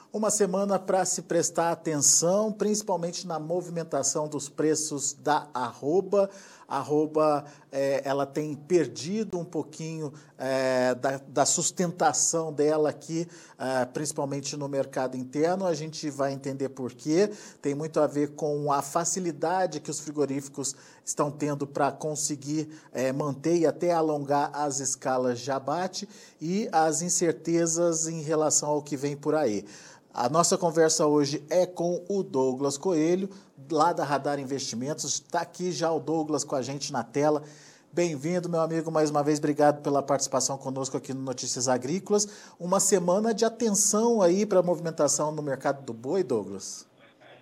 Uma semana para se prestar atenção, principalmente na movimentação dos preços da arroba. A arroba ela tem perdido um pouquinho da sustentação dela aqui, principalmente no mercado interno. A gente vai entender por quê. Tem muito a ver com a facilidade que os frigoríficos estão tendo para conseguir manter e até alongar as escalas de abate e as incertezas em relação ao que vem por aí. A nossa conversa hoje é com o Douglas Coelho, lá da Radar Investimentos. Está aqui já o Douglas com a gente na tela. Bem-vindo, meu amigo, mais uma vez. Obrigado pela participação conosco aqui no Notícias Agrícolas. Uma semana de atenção aí para a movimentação no mercado do boi, Douglas.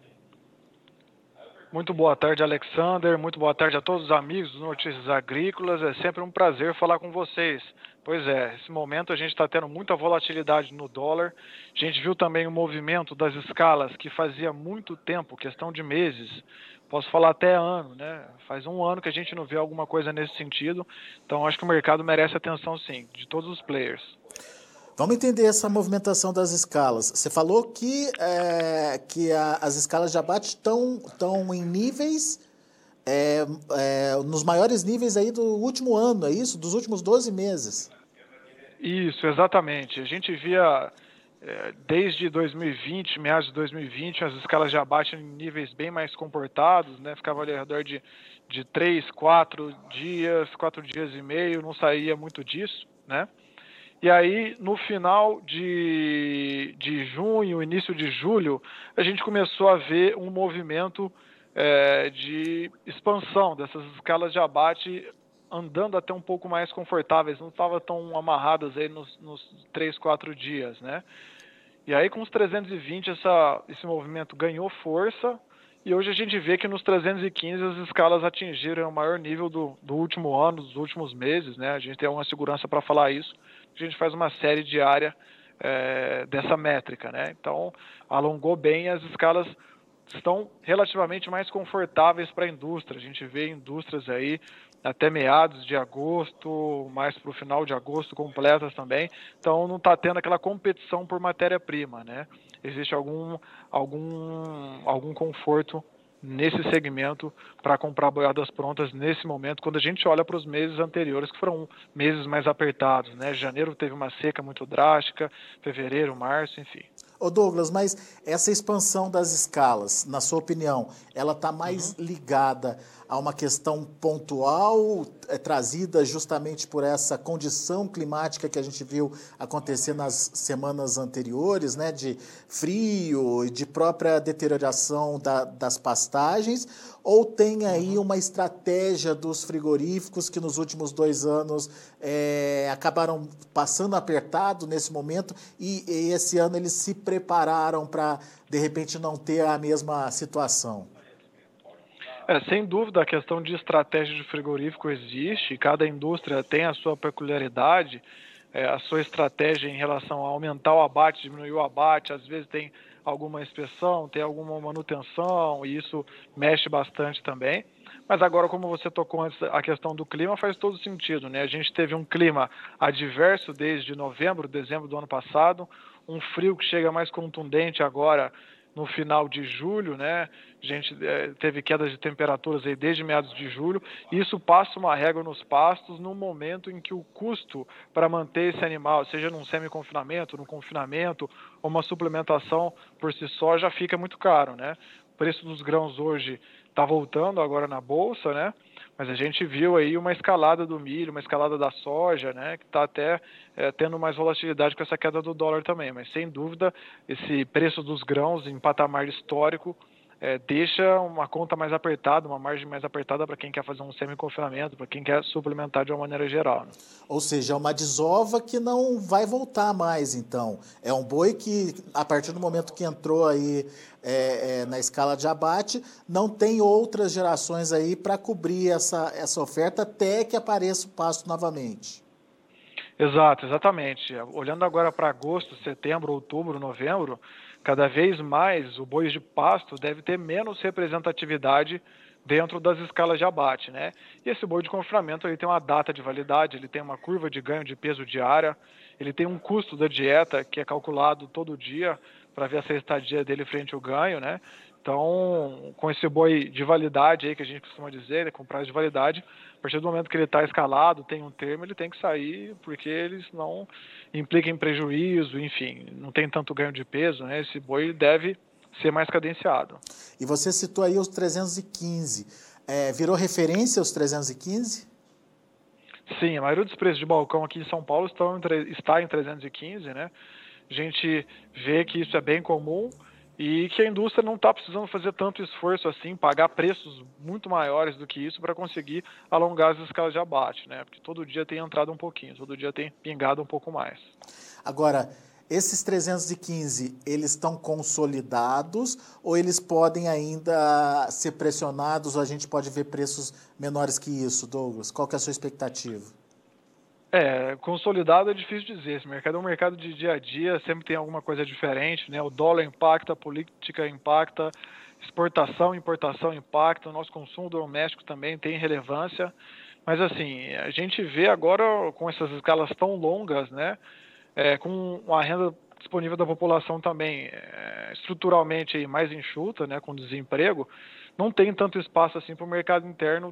Muito boa tarde, Alexander. Muito boa tarde a todos os amigos do Notícias Agrícolas. É sempre um prazer falar com vocês. Pois é, nesse momento a gente está tendo muita volatilidade no dólar. A gente viu também o movimento das escalas que fazia muito tempo, questão de meses, posso falar até ano, né? Faz um ano que a gente não vê alguma coisa nesse sentido. Então acho que o mercado merece atenção sim, de todos os players. Vamos entender essa movimentação das escalas. Você falou que as escalas de abate estão em níveis, nos maiores níveis aí do último ano, é isso? Dos últimos 12 meses. Isso, exatamente. A gente via desde 2020, meados de 2020, as escalas de abate em níveis bem mais comportados, né? Ficava ali ao redor de 3, 4 dias, 4 dias e meio, não saía muito disso, né? E aí, no final de junho, início de julho, a gente começou a ver um movimento de expansão dessas escalas de abate andando até um pouco mais confortáveis, não estavam tão amarradas aí nos 3, 4 dias, né? E aí, com os 320, esse movimento ganhou força, e hoje a gente vê que nos 315 as escalas atingiram o maior nível do último ano, dos últimos meses, né? A gente tem uma segurança para falar isso. A gente faz uma série diária dessa métrica, né? Então, alongou bem, as escalas estão relativamente mais confortáveis para a indústria. A gente vê indústrias aí até meados de agosto, mais para o final de agosto, completas também. Então, não está tendo aquela competição por matéria-prima, né? Existe algum conforto nesse segmento para comprar boiadas prontas nesse momento, quando a gente olha para os meses anteriores, que foram meses mais apertados, né? Janeiro teve uma seca muito drástica, fevereiro, março, enfim. Ô Douglas, mas essa expansão das escalas, na sua opinião, ela está mais ligada a uma questão pontual, trazida justamente por essa condição climática que a gente viu acontecer nas semanas anteriores, né, de frio e de própria deterioração das pastagens, ou tem aí uma estratégia dos frigoríficos que nos últimos 2 anos acabaram passando apertado nesse momento e esse ano eles se prepararam para, de repente, não ter a mesma situação? Sem dúvida, a questão de estratégia de frigorífico existe, cada indústria tem a sua peculiaridade, a sua estratégia em relação a aumentar o abate, diminuir o abate, às vezes tem alguma inspeção, tem alguma manutenção, e isso mexe bastante também. Mas agora, como você tocou antes, a questão do clima faz todo sentido, né? A gente teve um clima adverso desde novembro, dezembro do ano passado, um frio que chega mais contundente agora no final de julho, né? A gente teve quedas de temperaturas aí desde meados de julho, e isso passa uma régua nos pastos no momento em que o custo para manter esse animal, seja num semi-confinamento, num confinamento, ou uma suplementação por si só, já fica muito caro, né? O preço dos grãos hoje está voltando agora na bolsa, né? Mas a gente viu aí uma escalada do milho, uma escalada da soja, né? Que está até tendo mais volatilidade com essa queda do dólar também. Mas sem dúvida, esse preço dos grãos em patamar histórico deixa uma conta mais apertada, uma margem mais apertada para quem quer fazer um semi-confinamento, para quem quer suplementar de uma maneira geral, né? Ou seja, é uma desova que não vai voltar mais, então. É um boi que, a partir do momento que entrou aí na escala de abate, não tem outras gerações aí para cobrir essa oferta até que apareça o pasto novamente. Exato, exatamente. Olhando agora para agosto, setembro, outubro, novembro, cada vez mais o boi de pasto deve ter menos representatividade dentro das escalas de abate, né? E esse boi de confinamento ele tem uma data de validade, ele tem uma curva de ganho de peso diária, ele tem um custo da dieta que é calculado todo dia para ver essa estadia dele frente ao ganho, né? Então, com esse boi de validade aí, que a gente costuma dizer, né, com prazo de validade, a partir do momento que ele está escalado, tem um termo, ele tem que sair, porque eles não implicam em prejuízo, enfim, não tem tanto ganho de peso, né? Esse boi deve ser mais cadenciado. E você citou aí os 315. Virou referência os 315? Sim, a maioria dos preços de balcão aqui em São Paulo está em 315, né? A gente vê que isso é bem comum e que a indústria não está precisando fazer tanto esforço assim, pagar preços muito maiores do que isso para conseguir alongar as escalas de abate, né? Porque todo dia tem entrado um pouquinho, todo dia tem pingado um pouco mais. Agora, esses 315, eles estão consolidados ou eles podem ainda ser pressionados ou a gente pode ver preços menores que isso, Douglas? Qual que é a sua expectativa? Consolidado é difícil dizer. Esse mercado é um mercado de dia a dia, sempre tem alguma coisa diferente, né? O dólar impacta, a política impacta, exportação, importação impacta, o nosso consumo doméstico também tem relevância. Mas assim, a gente vê agora com essas escalas tão longas, né? Com a renda disponível da população também estruturalmente aí mais enxuta, né? Com desemprego, não tem tanto espaço assim para o mercado interno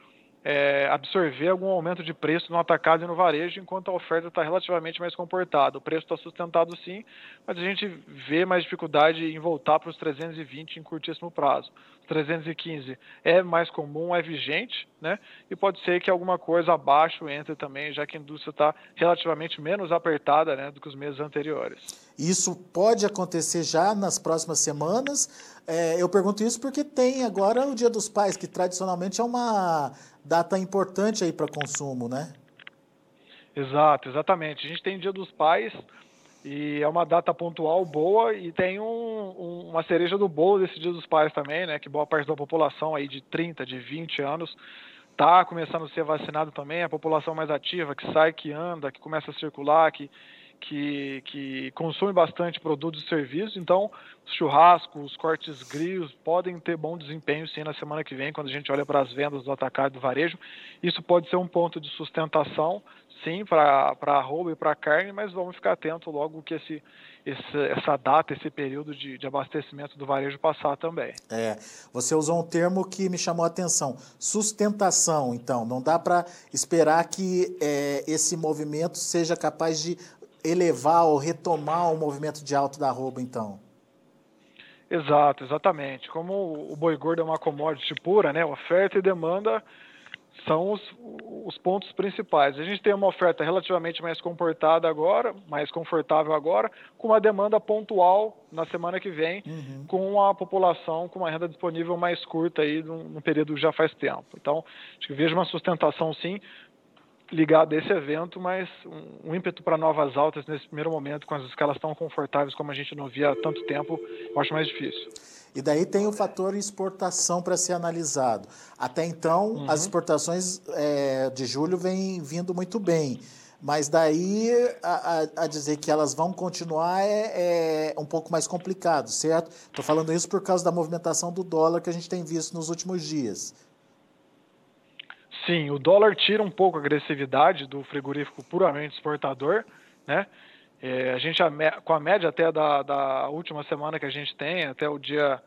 absorver algum aumento de preço no atacado e no varejo, enquanto a oferta está relativamente mais comportada. O preço está sustentado sim, mas a gente vê mais dificuldade em voltar para os 320 em curtíssimo prazo. Os 315 é mais comum, é vigente, né? E pode ser que alguma coisa abaixo entre também, já que a indústria está relativamente menos apertada, né, do que os meses anteriores. Isso pode acontecer já nas próximas semanas. Eu pergunto isso porque tem agora o Dia dos Pais, que tradicionalmente é uma data importante aí para consumo, né? Exato, exatamente. A gente tem Dia dos Pais e é uma data pontual boa e tem uma cereja do bolo desse Dia dos Pais também, né? Que boa parte da população aí de 30, de 20 anos está começando a ser vacinado também, a população mais ativa, que sai, que anda, que começa a circular, que consome bastante produtos e serviços. Então, os churrascos, os cortes grilos podem ter bom desempenho sim na semana que vem, quando a gente olha para as vendas do atacado e do varejo. Isso pode ser um ponto de sustentação, sim, para arroba e para carne, mas vamos ficar atento logo que essa data, esse período de abastecimento do varejo passar também. Você usou um termo que me chamou a atenção, sustentação. Então, não dá para esperar que esse movimento seja capaz de elevar ou retomar o movimento de alta da arroba, então. Exato, exatamente. Como o boi gordo é uma commodity pura, né? Oferta e demanda são os pontos principais. A gente tem uma oferta relativamente mais comportada agora, mais confortável agora, com uma demanda pontual na semana que vem, com a população com uma renda disponível mais curta aí num período que já faz tempo. Então, acho que vejo uma sustentação sim, ligado a esse evento, mas um ímpeto para novas altas nesse primeiro momento, com as escalas tão confortáveis como a gente não via há tanto tempo, eu acho mais difícil. E daí tem o fator exportação para ser analisado. Até então, as exportações de julho vêm vindo muito bem, mas daí a dizer que elas vão continuar é um pouco mais complicado, certo? Estou falando isso por causa da movimentação do dólar que a gente tem visto nos últimos dias. Sim, o dólar tira um pouco a agressividade do frigorífico puramente exportador, né? A gente, com a média até da última semana que a gente tem, até o dia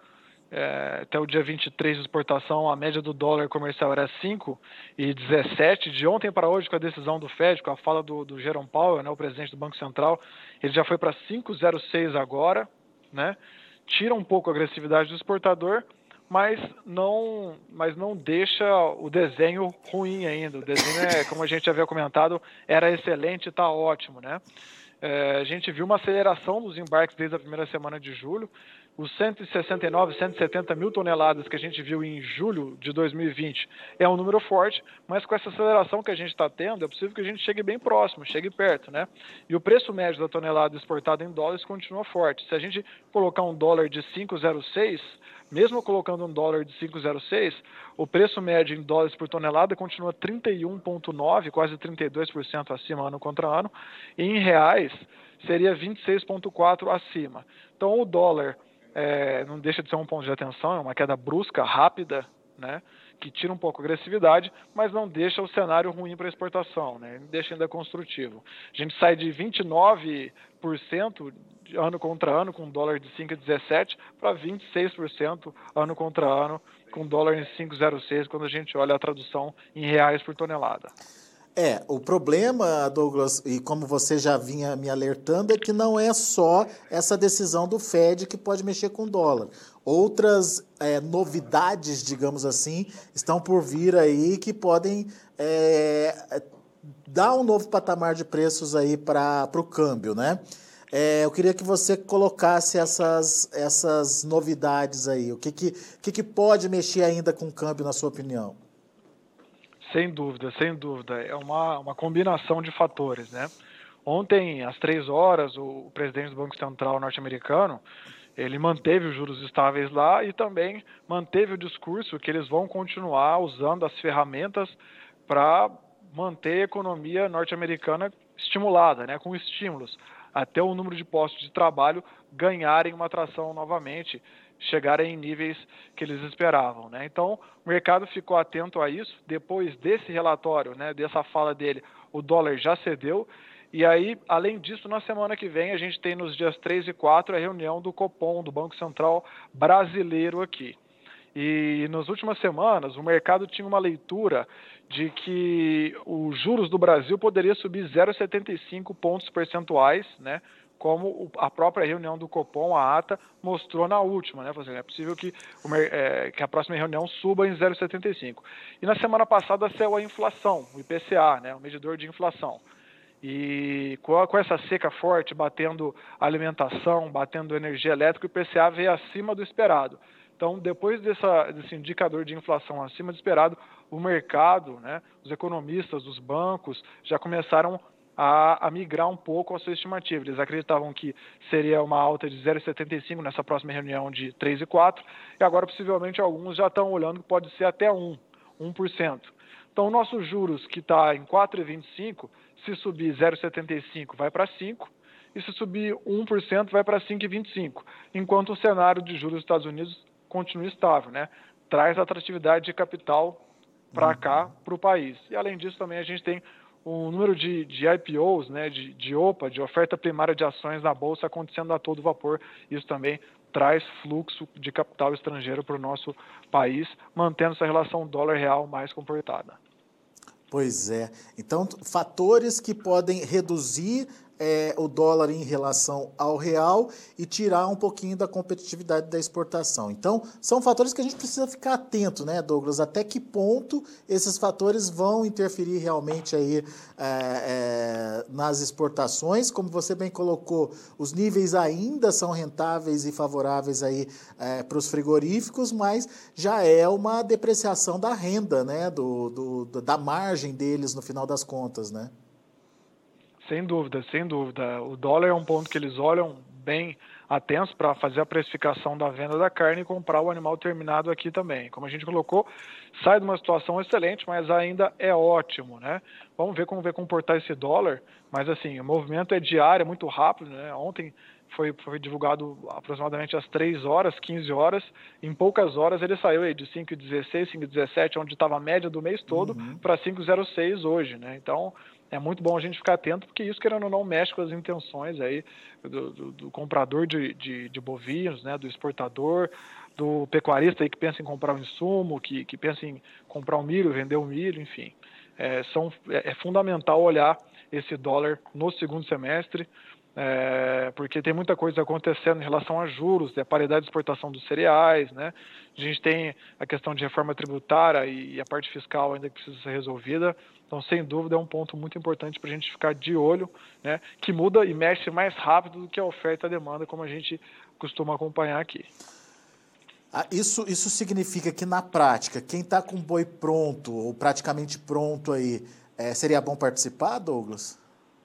23 de exportação, a média do dólar comercial era 5,17. De ontem para hoje, com a decisão do Fed, com a fala do Jerome Powell, né, o presidente do Banco Central, ele já foi para 5,06 agora, né? Tira um pouco a agressividade do exportador, mas não deixa o desenho ruim ainda. O desenho, como a gente havia comentado, era excelente e está ótimo, né? A gente viu uma aceleração dos embarques desde a primeira semana de julho. Os 169, 170 mil toneladas que a gente viu em julho de 2020 é um número forte, mas com essa aceleração que a gente está tendo, é possível que a gente chegue bem próximo, chegue perto, né? E o preço médio da tonelada exportada em dólares continua forte. Se a gente colocar um dólar de 5,06, mesmo colocando um dólar de 5,06, o preço médio em dólares por tonelada continua 31,9, quase 32% acima ano contra ano, e em reais seria 26,4 acima. Então o dólar não deixa de ser um ponto de atenção, é uma queda brusca, rápida, né, que tira um pouco a agressividade, mas não deixa o cenário ruim para a exportação, né? Deixa ainda construtivo. A gente sai de 29% ano contra ano, com dólar de 5,17, para 26% ano contra ano, com dólar em 5,06, quando a gente olha a tradução em reais por tonelada. O problema, Douglas, e como você já vinha me alertando, é que não é só essa decisão do Fed que pode mexer com o dólar. Outras novidades, digamos assim, estão por vir aí que podem dar um novo patamar de preços aí para o câmbio, né? Eu queria que você colocasse essas novidades aí. O que pode mexer ainda com o câmbio, na sua opinião? Sem dúvida, sem dúvida. É uma combinação de fatores, né? Ontem, às 3 horas, o presidente do Banco Central norte-americano, ele manteve os juros estáveis lá e também manteve o discurso que eles vão continuar usando as ferramentas para manter a economia norte-americana estimulada, né, com estímulos, até o número de postos de trabalho ganharem uma atração novamente, chegarem em níveis que eles esperavam, né? Então, o mercado ficou atento a isso. Depois desse relatório, né, dessa fala dele, o dólar já cedeu. E aí, além disso, na semana que vem, a gente tem nos dias 3 e 4 a reunião do Copom, do Banco Central Brasileiro aqui. E nas últimas semanas, o mercado tinha uma leitura de que os juros do Brasil poderia subir 0,75 pontos percentuais, né? Como a própria reunião do Copom, a ata, mostrou na última, né? É possível que a próxima reunião suba em 0,75. E na semana passada saiu a inflação, o IPCA, né? O medidor de inflação. E com essa seca forte, batendo alimentação, batendo energia elétrica, o IPCA veio acima do esperado. Então, depois desse indicador de inflação acima do esperado, o mercado, né, os economistas, os bancos, já começaram a migrar um pouco a sua estimativa. Eles acreditavam que seria uma alta de 0,75 nessa próxima reunião de 3 e 4, e agora possivelmente alguns já estão olhando que pode ser até 1%. Então, o nosso juros, que está em 4,25, se subir 0,75 vai para 5, e se subir 1% vai para 5,25, enquanto o cenário de juros dos Estados Unidos continua estável, né? Traz atratividade de capital para cá, para o país. E além disso também a gente tem um número de IPOs, né, de OPA, de oferta primária de ações na Bolsa acontecendo a todo vapor. Isso também traz fluxo de capital estrangeiro para o nosso país, mantendo essa relação dólar-real mais comportada. Pois é. Então, fatores que podem reduzir o dólar em relação ao real e tirar um pouquinho da competitividade da exportação. Então, são fatores que a gente precisa ficar atento, né, Douglas? Até que ponto esses fatores vão interferir realmente aí nas exportações? Como você bem colocou, os níveis ainda são rentáveis e favoráveis aí para os frigoríficos, mas já é uma depreciação da renda, né, da margem deles no final das contas, né? Sem dúvida, sem dúvida. O dólar é um ponto que eles olham bem atentos para fazer a precificação da venda da carne e comprar o animal terminado aqui também. Como a gente colocou, sai de uma situação excelente, mas ainda é ótimo, né? Vamos ver como vai comportar esse dólar, mas assim, o movimento é diário, é muito rápido, né? Ontem foi divulgado aproximadamente às 3 horas, 15 horas, em poucas horas ele saiu aí de 5,16, 5,17, onde estava a média do mês todo, para 5,06 hoje, né? Então, é muito bom a gente ficar atento, porque isso, querendo ou não, mexe com as intenções aí do comprador de bovinos, né, do exportador, do pecuarista aí que pensa em comprar um insumo, que pensa em comprar um milho, vender o milho, enfim. É fundamental olhar esse dólar no segundo semestre, porque tem muita coisa acontecendo em relação a juros, a paridade de exportação dos cereais, né? A gente tem a questão de reforma tributária e a parte fiscal ainda que precisa ser resolvida. Então, sem dúvida, é um ponto muito importante para a gente ficar de olho, né? Que muda e mexe mais rápido do que a oferta e a demanda, como a gente costuma acompanhar aqui. Isso significa que, na prática, quem está com o boi pronto, ou praticamente pronto aí, seria bom participar, Douglas?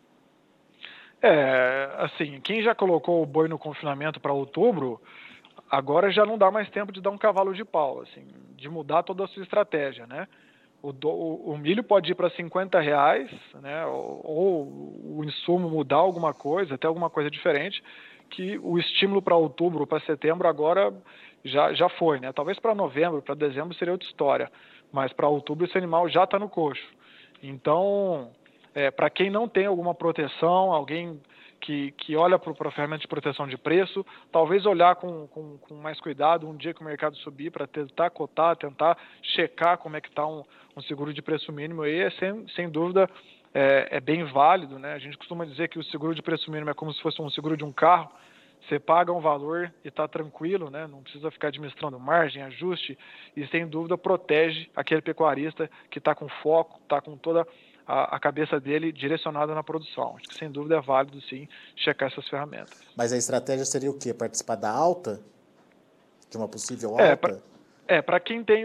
Assim, quem já colocou o boi no confinamento para outubro, agora já não dá mais tempo de dar um cavalo de pau, assim, de mudar toda a sua estratégia, né? O milho pode ir para R$50, né? Ou o insumo mudar alguma coisa, até alguma coisa diferente, que o estímulo para outubro, para setembro agora já foi, né? Talvez para novembro, para dezembro seria outra história. mas para outubro esse animal já está no coxo. Então, para quem não tem alguma proteção, alguém que olha para a ferramenta de proteção de preço, talvez olhar com mais cuidado um dia que o mercado subir para tentar cotar, tentar checar como é que está um seguro de preço mínimo, aí sem dúvida é bem válido, né? A gente costuma dizer que o seguro de preço mínimo é como se fosse um seguro de um carro. Você paga um valor e está tranquilo, né? Não precisa ficar administrando margem, ajuste, e sem dúvida protege aquele pecuarista que está com foco, está com toda a cabeça dele direcionada na produção. Acho que sem dúvida é válido sim checar essas ferramentas. Mas a estratégia seria o quê? Participar da alta? De uma possível alta? Para quem tem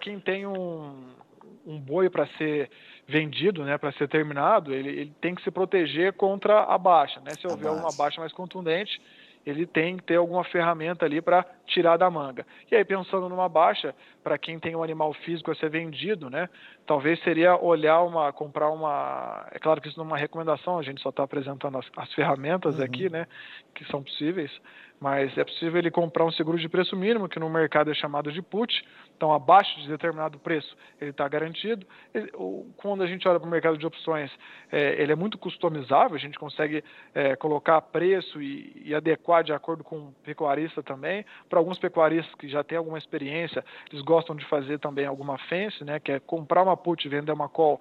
um boi para ser vendido, né, para ser terminado, ele tem que se proteger contra a baixa, né? Se houver uma baixa mais contundente, ele tem que ter alguma ferramenta ali para tirar da manga. E aí, pensando numa baixa, para quem tem um animal físico a ser vendido, né, talvez seria comprar uma... É claro que isso não é uma recomendação, a gente só está apresentando as ferramentas aqui, né, que são possíveis, mas é possível ele comprar um seguro de preço mínimo, que no mercado é chamado de put, então abaixo de determinado preço ele está garantido. Quando a gente olha para o mercado de opções, ele é muito customizável, a gente consegue colocar preço e adequar de acordo com o pecuarista também. Para alguns pecuaristas que já têm alguma experiência, eles gostam de fazer também alguma fence, né, que é comprar uma put e vender uma call,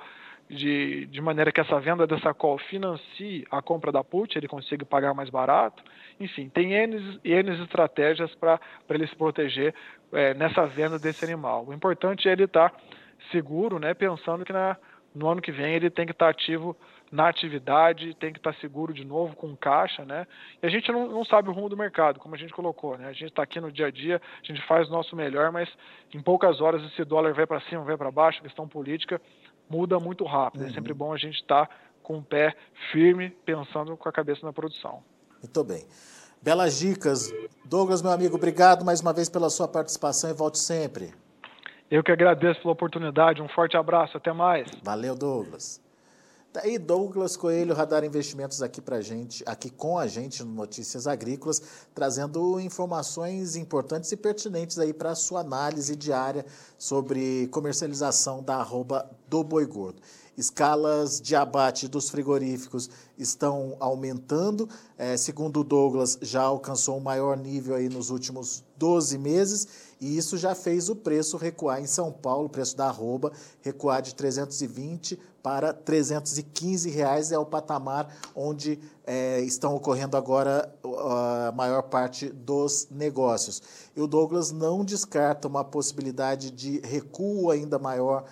de maneira que essa venda dessa call financie a compra da put, ele consiga pagar mais barato. Enfim, tem N estratégias para ele se proteger nessa venda desse animal. O importante é ele estar seguro, né, pensando que no ano que vem ele tem que estar ativo na atividade, tem que estar seguro de novo com caixa, né? E a gente não sabe o rumo do mercado, como a gente colocou, né? A gente está aqui no dia a dia, a gente faz o nosso melhor, mas em poucas horas esse dólar vai para cima, vai para baixo, a questão política muda muito rápido. É sempre bom a gente estar com o pé firme, pensando com a cabeça na produção. Muito bem. Belas dicas. Douglas, meu amigo, obrigado mais uma vez pela sua participação e volte sempre. Eu que agradeço pela oportunidade. Um forte abraço. Até mais. Valeu, Douglas. Daí Douglas Coelho, Radar Investimentos aqui com a gente no Notícias Agrícolas, trazendo informações importantes e pertinentes aí para a sua análise diária sobre comercialização da arroba do boi gordo. Escalas de abate dos frigoríficos estão aumentando, segundo o Douglas, já alcançou um maior nível aí nos últimos 12 meses, e isso já fez o preço recuar em São Paulo, o preço da arroba recuar de 320 para R$ 315, é o patamar onde estão ocorrendo agora a maior parte dos negócios. E o Douglas não descarta uma possibilidade de recuo ainda maior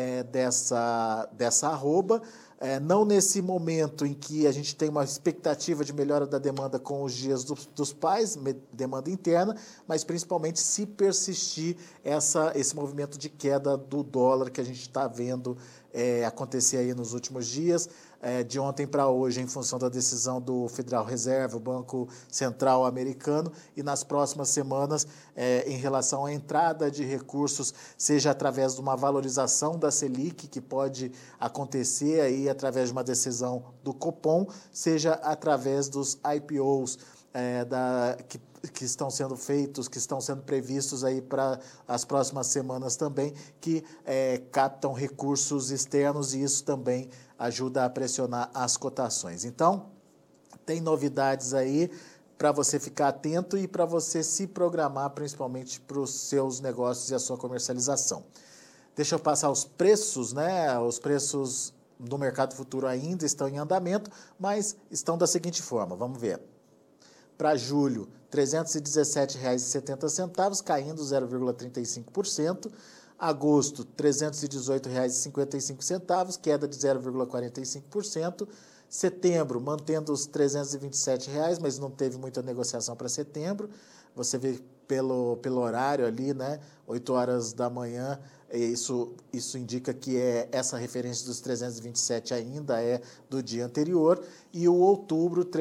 dessa arroba, não nesse momento em que a gente tem uma expectativa de melhora da demanda com os dias dos pais, demanda interna, mas principalmente se persistir esse movimento de queda do dólar que a gente está vendo acontecer aí nos últimos dias, de ontem para hoje, em função da decisão do Federal Reserve, o Banco Central americano, e nas próximas semanas, em relação à entrada de recursos, seja através de uma valorização da Selic, que pode acontecer aí através de uma decisão do Copom, seja através dos IPOs que estão sendo feitos, que estão sendo previstos aí para as próximas semanas também, que captam recursos externos, e isso também ajuda a pressionar as cotações. Então, tem novidades aí para você ficar atento e para você se programar, principalmente para os seus negócios e a sua comercialização. Deixa eu passar os preços, né? Os preços do mercado futuro ainda estão em andamento, mas estão da seguinte forma, vamos ver. Para julho, R$ 317,70, caindo 0,35%. Agosto, R$ 318,55, queda de 0,45%. Setembro, mantendo os R$ 327, mas não teve muita negociação para setembro. Você vê pelo horário ali, né? 8 horas da manhã, isso indica que essa referência dos 327 ainda é do dia anterior. E o outubro, R$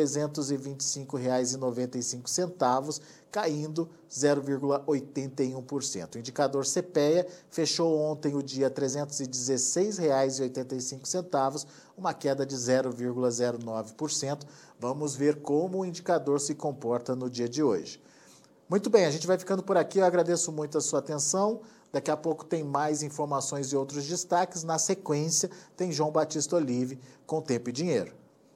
325,95, caindo 0,81%. O indicador CPEA fechou ontem o dia R$ 316,85, uma queda de 0,09%. Vamos ver como o indicador se comporta no dia de hoje. Muito bem, a gente vai ficando por aqui. Eu agradeço muito a sua atenção. Daqui a pouco tem mais informações e outros destaques. Na sequência, tem João Batista Olive com Tempo e Dinheiro.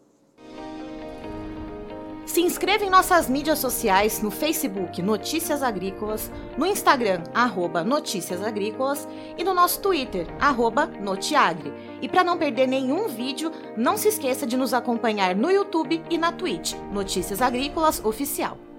Se inscreva em nossas mídias sociais, no Facebook Notícias Agrícolas, no Instagram @Notícias Agrícolas e no nosso Twitter @Notiagre. E para não perder nenhum vídeo, não se esqueça de nos acompanhar no YouTube e na Twitch, Notícias Agrícolas Oficial.